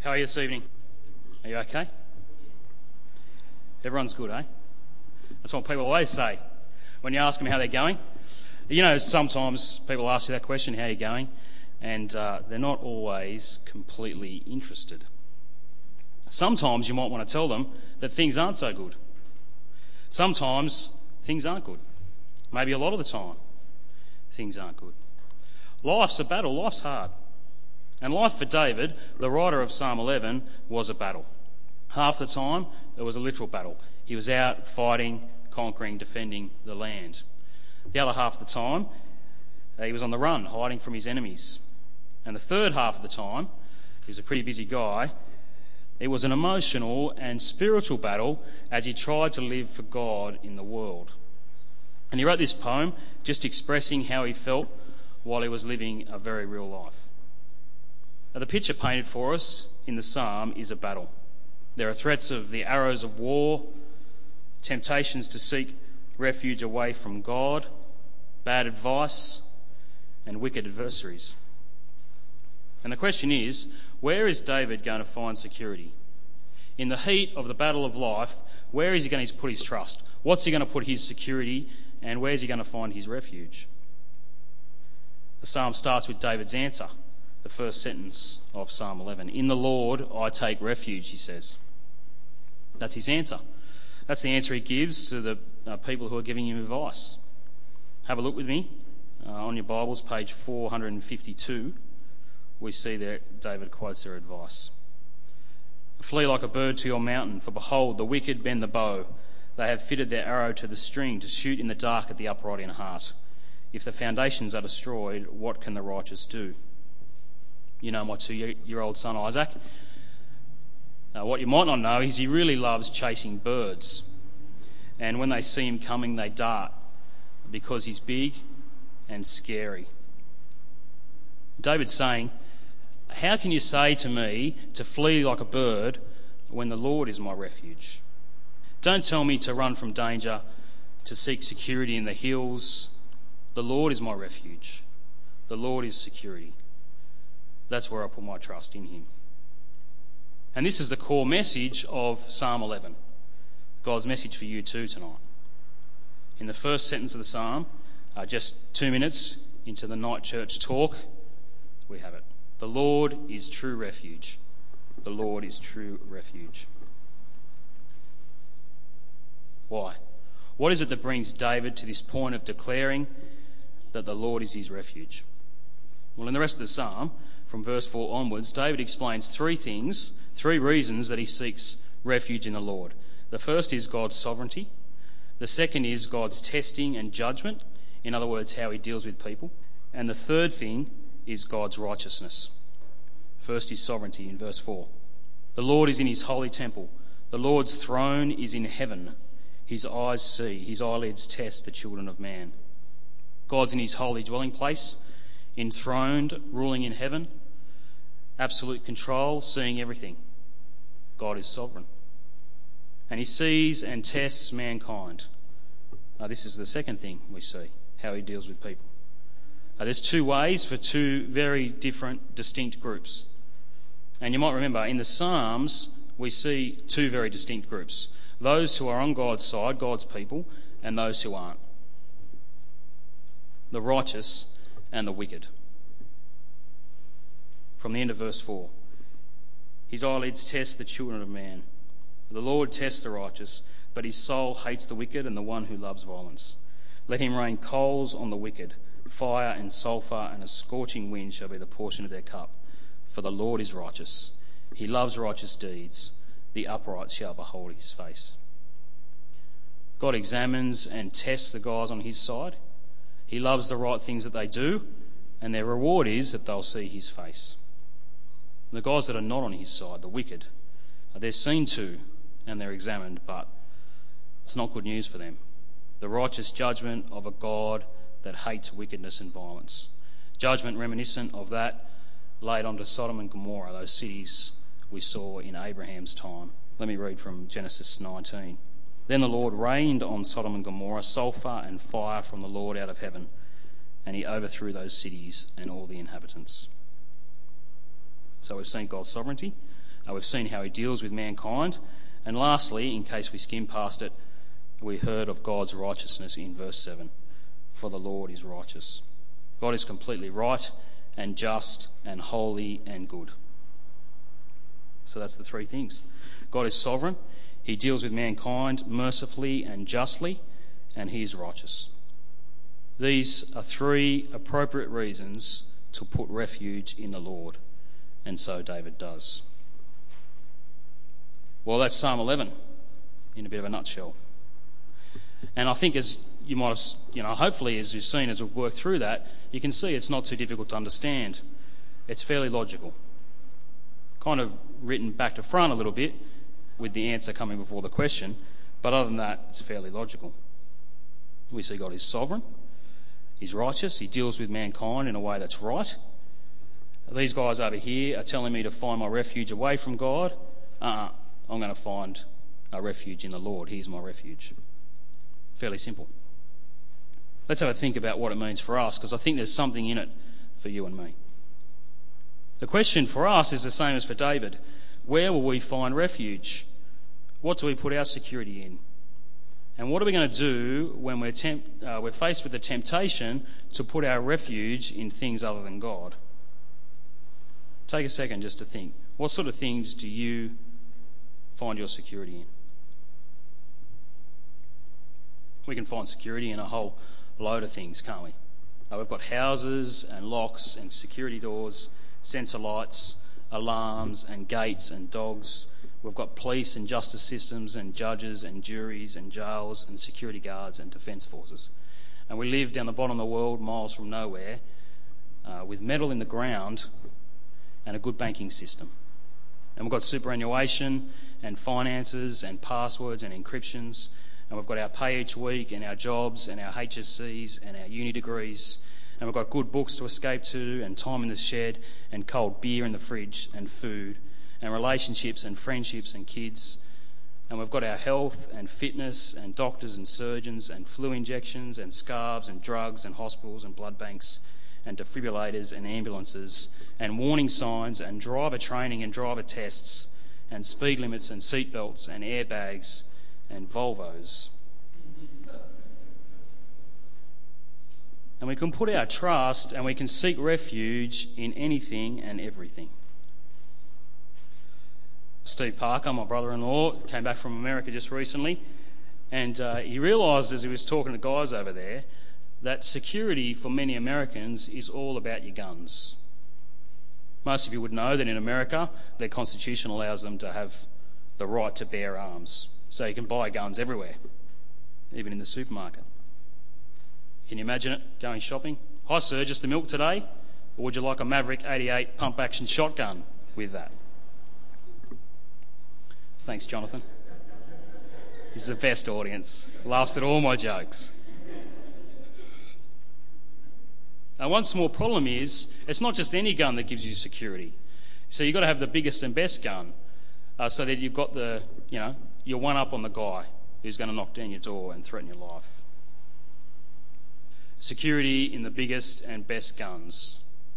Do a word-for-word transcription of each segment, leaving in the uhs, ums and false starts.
How are you this evening? Are you okay? Everyone's good, eh? That's what people always say when you ask them how they're going. You know, sometimes people ask you that question, how are you going? And uh, they're not always completely interested. Sometimes you might want to tell them that things aren't so good. Sometimes things aren't good. Maybe a lot of the time things aren't good. Life's a battle, life's hard. And life for David, the writer of Psalm eleven, was a battle. Half the time it was a literal battle. He was out fighting, conquering, defending the land. The other half of the time he was on the run, hiding from his enemies. And the third half of the time, he was a pretty busy guy, it was an emotional and spiritual battle as he tried to live for God in the world. And he wrote this poem just expressing how he felt while he was living a very real life. Now, the picture painted for us in the psalm is a battle. There are threats of the arrows of war, temptations to seek refuge away from God, bad advice, and wicked adversaries. And the question is, where is David going to find security? In the heat of the battle of life, where is he going to put his trust? What's he going to put his security, and where is he going to find his refuge? The psalm starts with David's answer, the first sentence of Psalm eleven. In the Lord I take refuge, he says. That's his answer. That's the answer he gives to the uh, people who are giving him advice. Have a look with me uh, on your Bibles, page four fifty-two. We see that David quotes their advice. Flee like a bird to your mountain, for behold, the wicked bend the bow. They have fitted their arrow to the string to shoot in the dark at the upright in heart. If the foundations are destroyed, what can the righteous do? You know my two-year-old son Isaac. Now, what you might not know is he really loves chasing birds. And when they see him coming, they dart because he's big and scary. David's saying, how can you say to me to flee like a bird when the Lord is my refuge? Don't tell me to run from danger, to seek security in the hills. The Lord is my refuge. The Lord is security. That's where I put my trust, in him. And this is the core message of Psalm eleven, God's message for you too tonight. In the first sentence of the psalm, uh, just two minutes into the night church talk, we have it. The Lord is true refuge. The Lord is true refuge. Why? What is it that brings David to this point of declaring that the Lord is his refuge? Well, in the rest of the psalm, from verse four onwards, David explains three things, three reasons that he seeks refuge in the Lord. The first is God's sovereignty. The second is God's testing and judgment, in other words, how he deals with people. And the third thing is God's righteousness. First is sovereignty in verse four. The Lord is in his holy temple. The Lord's throne is in heaven. His eyes see, his eyelids test the children of man. God's in his holy dwelling place, enthroned, ruling in heaven, absolute control, seeing everything. God is sovereign. And he sees and tests mankind. Now, this is the second thing we see, how he deals with people. Now, there's two ways for two very different, distinct groups. And you might remember, in the Psalms, we see two very distinct groups. Those who are on God's side, God's people, and those who aren't. The righteous and the wicked. From the end of verse four. His eyelids test the children of man. The Lord tests the righteous, but his soul hates the wicked and the one who loves violence. Let him rain coals on the wicked. Fire and sulphur and a scorching wind shall be the portion of their cup. For the Lord is righteous. He loves righteous deeds. The upright shall behold his face. God examines and tests the guys on his side. He loves the right things that they do, and their reward is that they'll see his face. The guys that are not on his side, the wicked, they're seen to and they're examined, but it's not good news for them. The righteous judgment of a God that hates wickedness and violence. Judgment reminiscent of that laid onto Sodom and Gomorrah, those cities we saw in Abraham's time. Let me read from Genesis nineteen. Then the Lord rained on Sodom and Gomorrah sulphur and fire from the Lord out of heaven, and he overthrew those cities and all the inhabitants. So we've seen God's sovereignty, Uh, we've seen how he deals with mankind. And lastly, in case we skim past it, we heard of God's righteousness in verse seven. For the Lord is righteous. God is completely right and just and holy and good. So that's the three things. God is sovereign. He deals with mankind mercifully and justly, and he is righteous. These are three appropriate reasons to put refuge in the Lord, and so David does. Well, that's Psalm eleven in a bit of a nutshell. And I think as you might have, you know, hopefully as you've seen as we've worked through that, you can see it's not too difficult to understand. It's fairly logical. Kind of written back to front a little bit with the answer coming before the question, but other than that, it's fairly logical. We see God is sovereign, he's righteous, he deals with mankind in a way that's right. These guys over here are telling me to find my refuge away from God. Uh-uh, I'm going to find a refuge in the Lord. He's my refuge. Fairly simple. Let's have a think about what it means for us, because I think there's something in it for you and me. The question for us is the same as for David. Where will we find refuge? What do we put our security in? And what are we going to do when we're, tempt, uh, we're faced with the temptation to put our refuge in things other than God? Take a second just to think. What sort of things do you find your security in? We can find security in a whole load of things, can't we? Uh, we've got houses and locks and security doors, sensor lights, alarms and gates and dogs. We've got police and justice systems and judges and juries and jails and security guards and defence forces. And we live down the bottom of the world, miles from nowhere, uh, with metal in the ground and a good banking system. And we've got superannuation and finances and passwords and encryptions. And we've got our pay each week and our jobs and our H S Cs and our uni degrees. And we've got good books to escape to and time in the shed and cold beer in the fridge and food and relationships and friendships and kids. And we've got our health and fitness and doctors and surgeons and flu injections and scarves and drugs and hospitals and blood banks and defibrillators and ambulances and warning signs and driver training and driver tests and speed limits and seat belts and airbags and Volvos. And we can put our trust and we can seek refuge in anything and everything. Steve Parker, my brother-in-law, came back from America just recently, and uh, he realised as he was talking to guys over there that security for many Americans is all about your guns. Most of you would know that in America, their constitution allows them to have the right to bear arms. So you can buy guns everywhere, even in the supermarket. Can you imagine it, going shopping? Hi sir, just the milk today? Or would you like a Maverick eighty-eight pump-action shotgun with that? Thanks, Jonathan. He's the best audience. Laughs at all my jokes. Now, one small problem is, it's not just any gun that gives you security. So you've got to have the biggest and best gun, uh, so that you've got the, you know, you're one up on the guy who's going to knock down your door and threaten your life. Security in the biggest and best guns.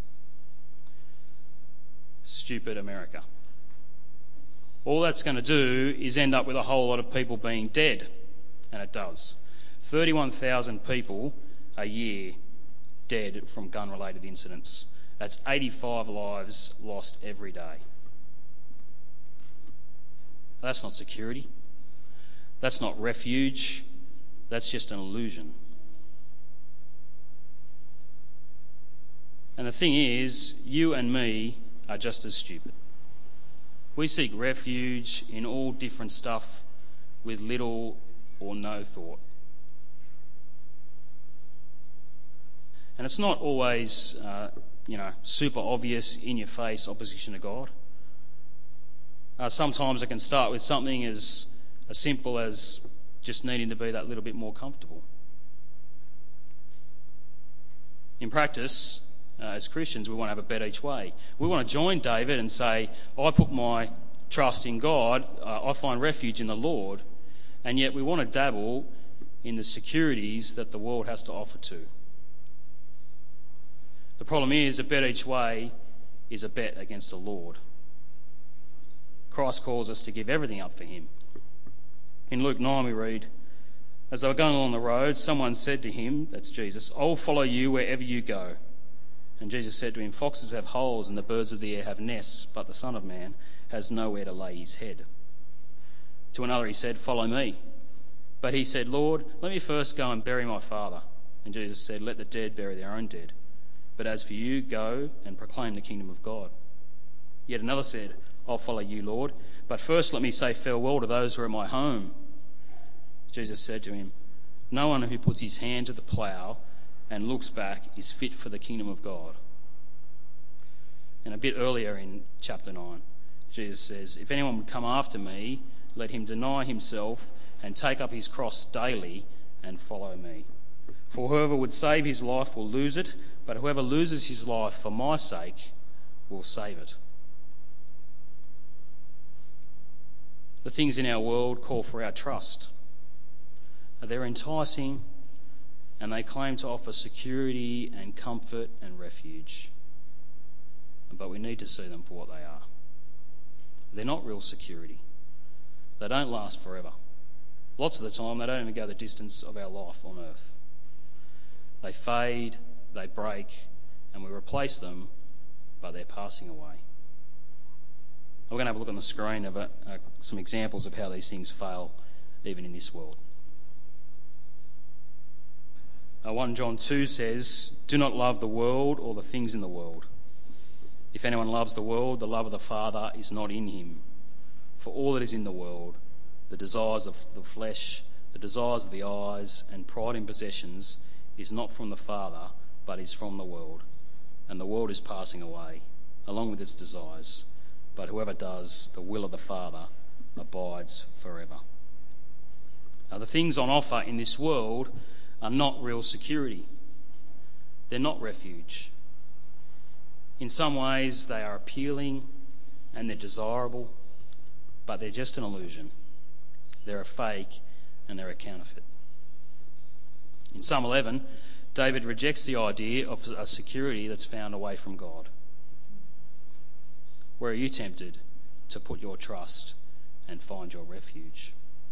Stupid America. All that's going to do is end up with a whole lot of people being dead, and it does. thirty-one thousand people a year dead from gun-related incidents. That's eighty-five lives lost every day. That's not security. That's not refuge. That's just an illusion. And the thing is, you and me are just as stupid. We seek refuge in all different stuff with little or no thought. And it's not always, uh, you know, super obvious, in-your-face opposition to God. Uh, sometimes it can start with something as, as simple as just needing to be that little bit more comfortable. In practice, uh, as Christians, we want to have a bet each way. We want to join David and say, I put my trust in God, uh, I find refuge in the Lord, and yet we want to dabble in the securities that the world has to offer to. The problem is, a bet each way is a bet against the Lord. Christ calls us to give everything up for him. In Luke nine we read, as they were going along the road, someone said to him, that's Jesus, I will follow you wherever you go. And Jesus said to him, foxes have holes and the birds of the air have nests, but the Son of Man has nowhere to lay his head. To another he said, follow me. But he said, Lord, let me first go and bury my father. And Jesus said, let the dead bury their own dead. But as for you, go and proclaim the kingdom of God. Yet another said, I'll follow you, Lord, but first let me say farewell to those who are at my home. Jesus said to him, no one who puts his hand to the plough and looks back is fit for the kingdom of God. And a bit earlier in chapter nine, Jesus says, if anyone would come after me, let him deny himself and take up his cross daily and follow me. For whoever would save his life will lose it, but whoever loses his life for my sake will save it. The things in our world call for our trust. They're enticing and they claim to offer security and comfort and refuge. But we need to see them for what they are. They're not real security. They don't last forever. Lots of the time, they don't even go the distance of our life on earth. They fade, they break, and we replace them, but they're passing away. We're going to have a look on the screen of uh, some examples of how these things fail, even in this world. Uh, First John two says, do not love the world or the things in the world. If anyone loves the world, the love of the Father is not in him. For all that is in the world, the desires of the flesh, the desires of the eyes, and pride in possessions, is not from the Father, but is from the world. And the world is passing away, along with its desires. But whoever does the will of the Father abides forever. Now, the things on offer in this world are not real security. They're not refuge. In some ways, they are appealing and they're desirable, but they're just an illusion. They're a fake and they're a counterfeit. In Psalm eleven, David rejects the idea of a security that's found away from God. Where are you tempted to put your trust and find your refuge?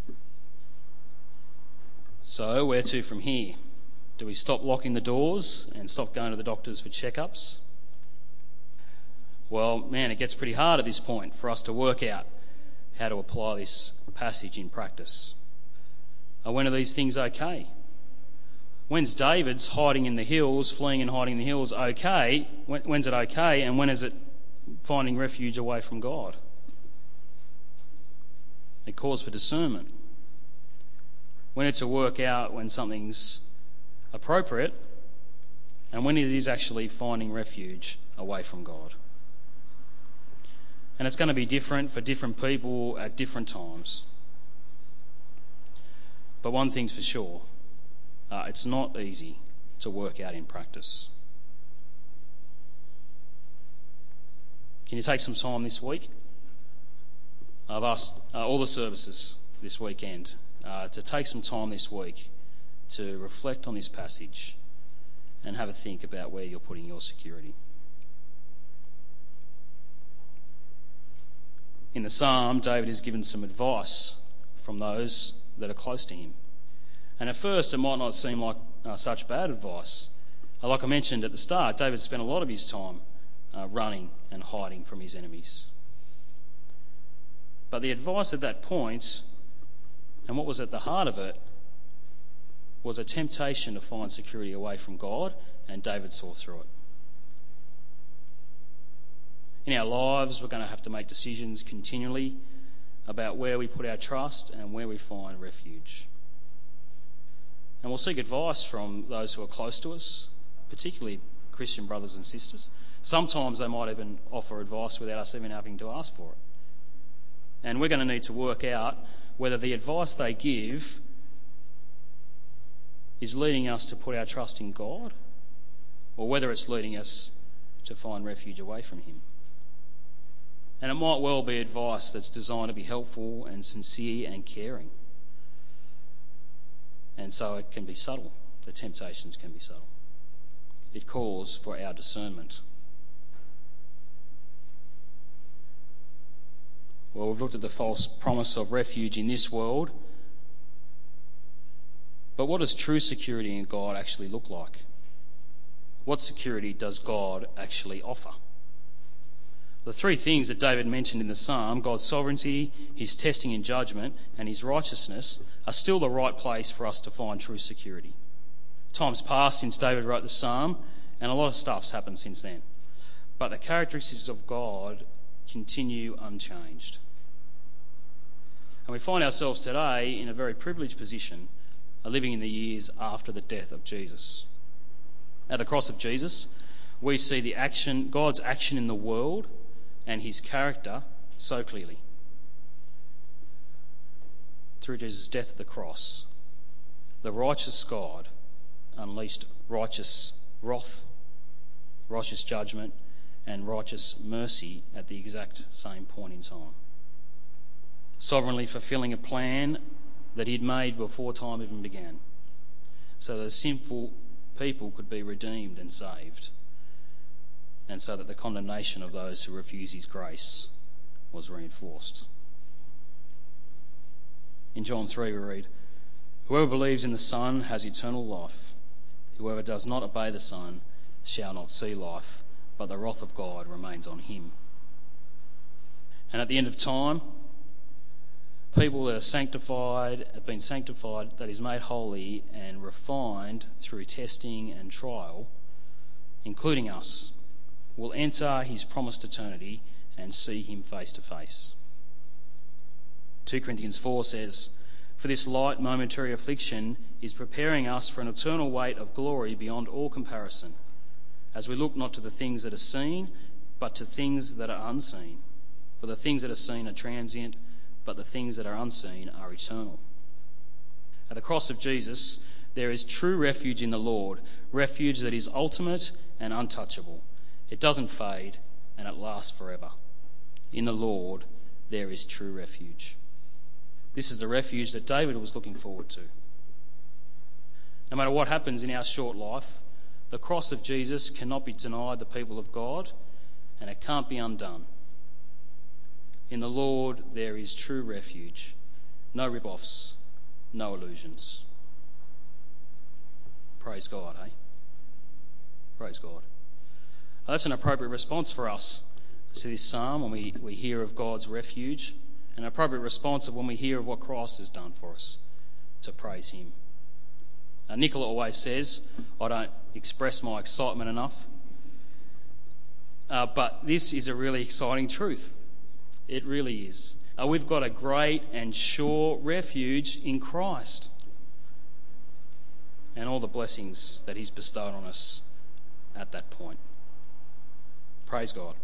So, where to from here? Do we stop locking the doors and stop going to the doctors for checkups? Well, man, it gets pretty hard at this point for us to work out how to apply this passage in practice. Are when are these things okay? When's David's hiding in the hills, fleeing and hiding in the hills okay? When, when's it okay? And when is it finding refuge away from God? It calls for discernment. When it's a work out when something's appropriate, and when it is actually finding refuge away from God. And it's going to be different for different people at different times. But one thing's for sure, uh, it's not easy to work out in practice. Can you take some time this week? I've asked uh, all the services this weekend uh, to take some time this week to reflect on this passage and have a think about where you're putting your security. In the psalm, David is given some advice from those that are close to him. And at first, it might not seem like uh, such bad advice. Uh, like I mentioned at the start, David spent a lot of his time uh, running and hiding from his enemies. But the advice at that point, and what was at the heart of it, was a temptation to find security away from God, and David saw through it. In our lives, we're going to have to make decisions continually about where we put our trust and where we find refuge. And we'll seek advice from those who are close to us, particularly Christian brothers and sisters. Sometimes they might even offer advice without us even having to ask for it. And we're going to need to work out whether the advice they give is leading us to put our trust in God, or whether it's leading us to find refuge away from him. And it might well be advice that's designed to be helpful and sincere and caring. And so it can be subtle. The temptations can be subtle. It calls for our discernment. Well, we've looked at the false promise of refuge in this world. But what does true security in God actually look like? What security does God actually offer? The three things that David mentioned in the psalm, God's sovereignty, his testing and judgment, and his righteousness, are still the right place for us to find true security. Time's passed since David wrote the psalm, and a lot of stuff's happened since then. But the characteristics of God continue unchanged. And we find ourselves today in a very privileged position, living in the years after the death of Jesus. At the cross of Jesus, we see the action, God's action in the world and his character so clearly. Through Jesus' death at the cross, the righteous God unleashed righteous wrath, righteous judgment, and righteous mercy at the exact same point in time. Sovereignly fulfilling a plan that he'd made before time even began, so that sinful people could be redeemed and saved, and so that the condemnation of those who refuse his grace was reinforced. In John three we read, "Whoever believes in the Son has eternal life. Whoever does not obey the Son shall not see life, but the wrath of God remains on him." And at the end of time, people that are sanctified, have been sanctified, that is made holy and refined through testing and trial, including us, will enter his promised eternity and see him face to face. two Corinthians four says, "For this light momentary affliction is preparing us for an eternal weight of glory beyond all comparison, as we look not to the things that are seen, but to things that are unseen. For the things that are seen are transient, but the things that are unseen are eternal." At the cross of Jesus, there is true refuge in the Lord, refuge that is ultimate and untouchable. It doesn't fade, and it lasts forever. In the Lord, there is true refuge. This is the refuge that David was looking forward to. No matter what happens in our short life, the cross of Jesus cannot be denied the people of God, and it can't be undone. In the Lord, there is true refuge. No rip-offs, no illusions. Praise God, eh? Praise God. That's an appropriate response for us to this psalm when we, we hear of God's refuge, an appropriate response of when we hear of what Christ has done for us, to praise him. Now, Nicola always says, I don't express my excitement enough, uh, but this is a really exciting truth. It really is. Uh, we've got a great and sure refuge in Christ and all the blessings that he's bestowed on us at that point. Praise God.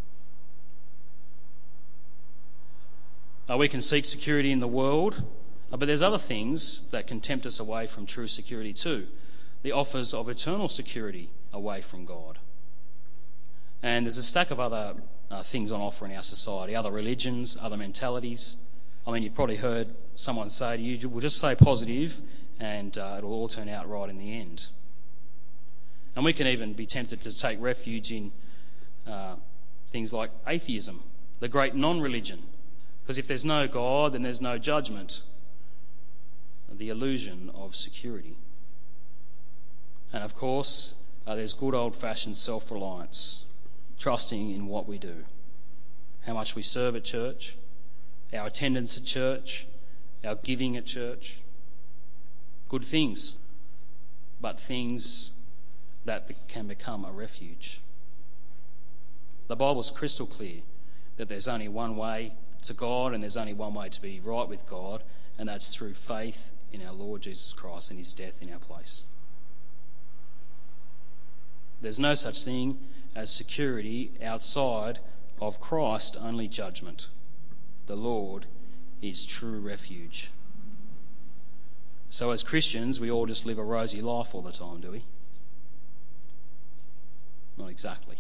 Uh, we can seek security in the world, uh, but there's other things that can tempt us away from true security too. The offers of eternal security away from God. And there's a stack of other uh, things on offer in our society, other religions, other mentalities. I mean, you've probably heard someone say to you, we'll just stay positive and uh, it'll all turn out right in the end. And we can even be tempted to take refuge in uh, things like atheism, the great non-religion. Because if there's no God, then there's no judgment. The illusion of security. And of course, uh, there's good old-fashioned self-reliance, trusting in what we do, how much we serve at church, our attendance at church, our giving at church. Good things, but things that can become a refuge. The Bible's crystal clear that there's only one way to God and there's only one way to be right with God, and that's through faith in our Lord Jesus Christ and his death in our place. There's no such thing as security outside of Christ, only judgment. The Lord is true refuge. So as Christians, we all just live a rosy life all the time, do we? Not exactly.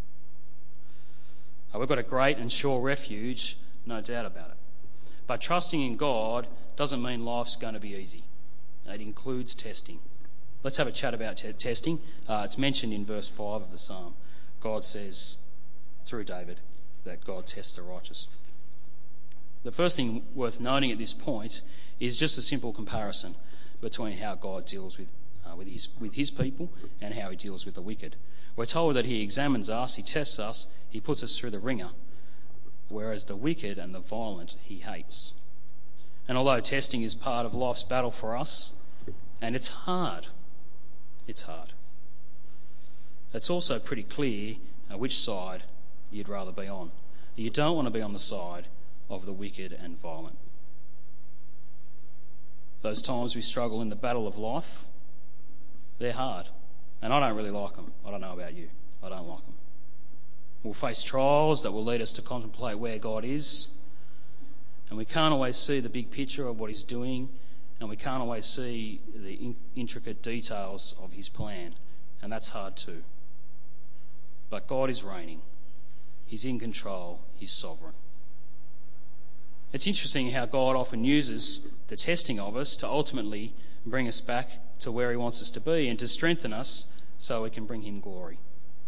Uh, we've got a great and sure refuge, no doubt about it. But trusting in God doesn't mean life's going to be easy. It includes testing. Let's have a chat about t- testing. Uh, it's mentioned in verse five of the psalm. God says, through David, that God tests the righteous. The first thing worth noting at this point is just a simple comparison between how God deals with, uh, with, his, with his people and how he deals with the wicked. We're told that he examines us, he tests us, he puts us through the ringer, whereas the wicked and the violent he hates. And although testing is part of life's battle for us, and it's hard, it's hard, it's also pretty clear uh, which side you'd rather be on. You don't want to be on the side of the wicked and violent. Those times we struggle in the battle of life, they're hard. And I don't really like them. I don't know about you. I don't like them. We'll face trials that will lead us to contemplate where God is. And we can't always see the big picture of what he's doing. And we can't always see the in- intricate details of his plan. And that's hard too. But God is reigning. He's in control. He's sovereign. It's interesting how God often uses the testing of us to ultimately bring us back to where he wants us to be and to strengthen us so we can bring him glory.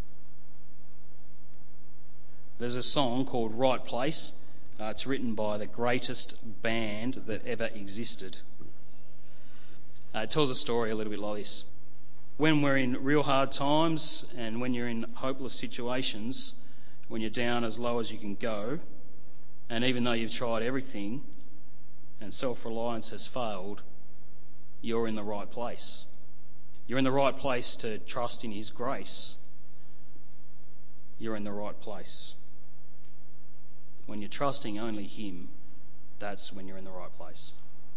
There's a song called Right Place. Uh, it's written by the greatest band that ever existed. Uh, it tells a story a little bit like this. When we're in real hard times and when you're in hopeless situations, when you're down as low as you can go, and even though you've tried everything and self-reliance has failed, you're in the right place. You're in the right place to trust in his grace. You're in the right place. When you're trusting only him, that's when you're in the right place.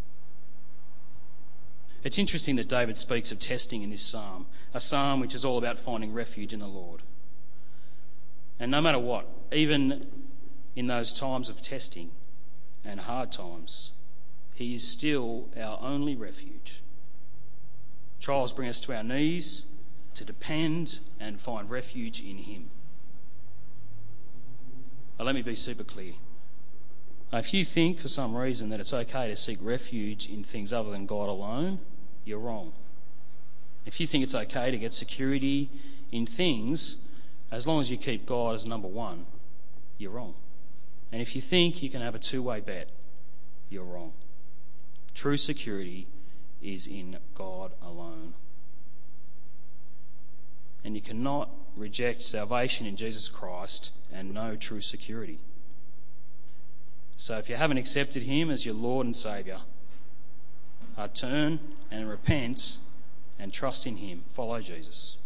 It's interesting that David speaks of testing in this psalm, a psalm which is all about finding refuge in the Lord. And no matter what, even in those times of testing and hard times, he is still our only refuge. Trials bring us to our knees to depend and find refuge in him. Now, let me be super clear. Now, if you think for some reason that it's okay to seek refuge in things other than God alone, you're wrong. If you think it's okay to get security in things as long as you keep God as number one, you're wrong. And if you think you can have a two-way bet, you're wrong. True security is in God alone. And you cannot reject salvation in Jesus Christ and know true security. So if you haven't accepted him as your Lord and Saviour, uh, turn and repent and trust in him. Follow Jesus.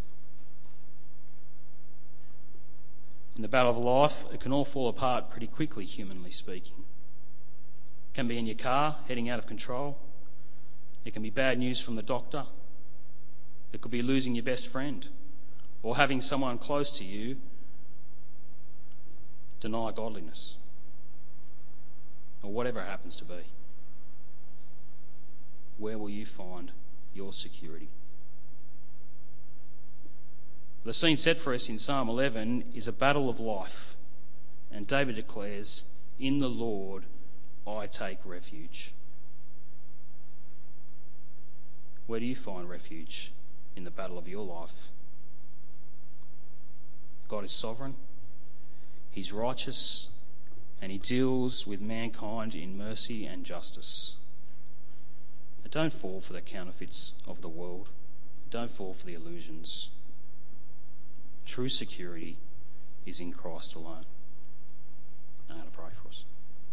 In the battle of life, it can all fall apart pretty quickly, humanly speaking. It can be in your car, heading out of control. It can be bad news from the doctor. It could be losing your best friend or having someone close to you deny godliness or whatever it happens to be. Where will you find your security? The scene set for us in Psalm eleven is a battle of life, and David declares, "In the Lord I take refuge." Where do you find refuge in the battle of your life? God is sovereign, he's righteous, and he deals with mankind in mercy and justice. But don't fall for the counterfeits of the world. Don't fall for the illusions. True security is in Christ alone. I'm going to pray for us.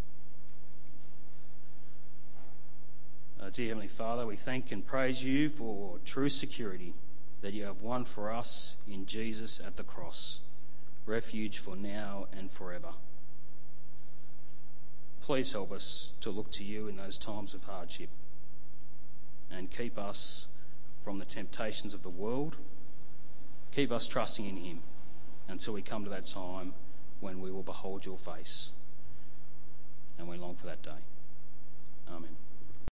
Uh, dear Heavenly Father, we thank and praise you for true security that you have won for us in Jesus at the cross, refuge for now and forever. Please help us to look to you in those times of hardship and keep us from the temptations of the world. Keep us trusting in him until we come to that time when we will behold your face. And we long for that day. Amen.